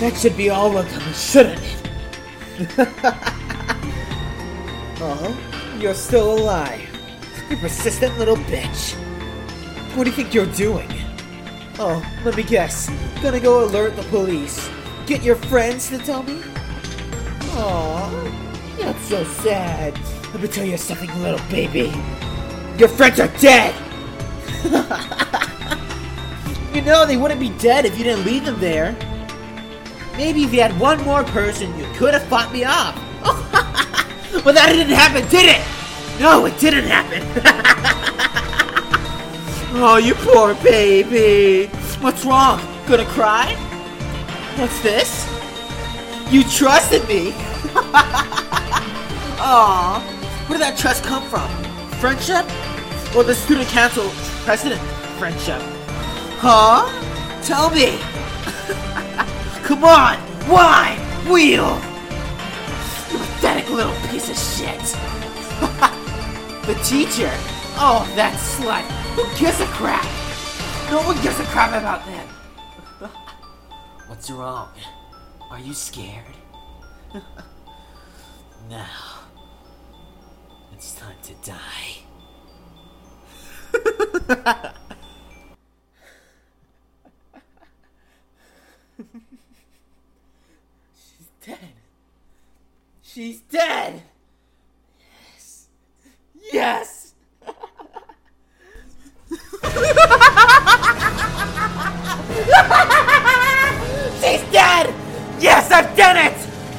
That should be all of them, shouldn't it? Oh, you're still alive. You persistent little bitch. What do you think you're doing? Oh, let me guess. Gonna go alert the police. Get your friends to tell me? Aw, that's so sad. Let me tell you something, little baby. Your friends are dead! You know, they wouldn't be dead if you didn't leave them there. Maybe if you had one more person, you could have fought me off. But that didn't happen, did it? No, it didn't happen. Oh, you poor baby. What's wrong? Gonna cry? What's this? You trusted me. Aw, where did that trust come from? Friendship? Or the student council president friendship? Huh? Tell me. Come on, why? Wheel! You pathetic little piece of shit. The teacher? Oh, that slut. Who gives a crap? No one gives a crap about them. What's wrong? Are you scared? Now, it's time to die. She's dead. She's dead! Yes. Yes! She's dead! Yes, I've done it!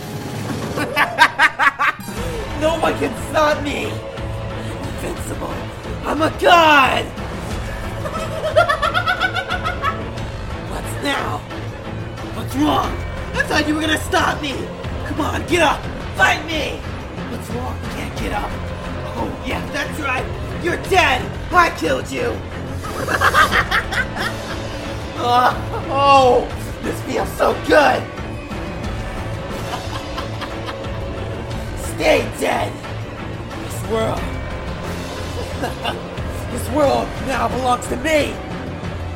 No one can stop me! I'm invincible. I'm a god! What's now? What's wrong? I thought you were gonna stop me! Come on, get up! Fight me! What's wrong? You can't get up. Oh, yeah, that's right! You're dead! I killed you! Oh, this feels so good! Stay dead! This world now belongs to me!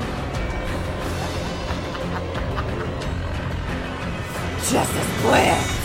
Just as planned!